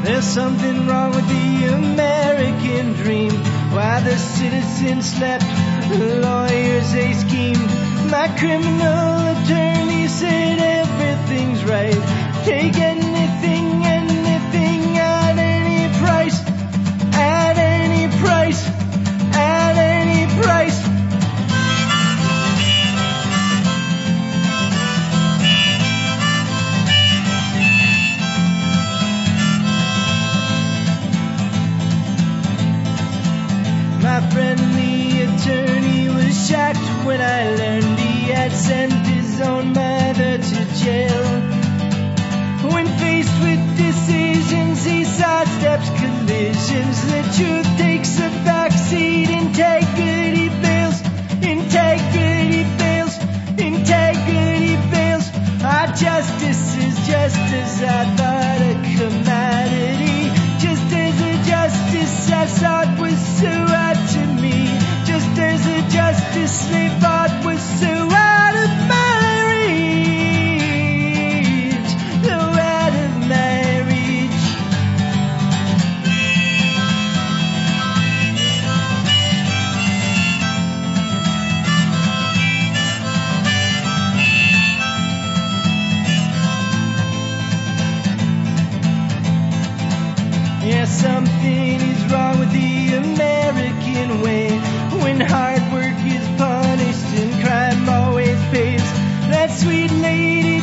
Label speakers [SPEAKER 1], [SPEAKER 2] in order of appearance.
[SPEAKER 1] There's something wrong with the American dream. Why the citizens slept, the lawyers they schemed. My criminal attorney said everything's right. Take anything, anything at any price. At any price. At any price. My friendly attorney was shocked when I learned he had sent his own mother to jail. When faced with decisions, he sidesteps collisions. The truth takes a backseat. Integrity fails. Integrity fails. Integrity fails. Our justice is just as I thought, a commodity. Just as a justice I sought was so out to me. Just as a justice they fought was so out of my reach. So out of my reach. Yeah, something is wrong with the American way. When hard work is punished and crime always pays, that sweet lady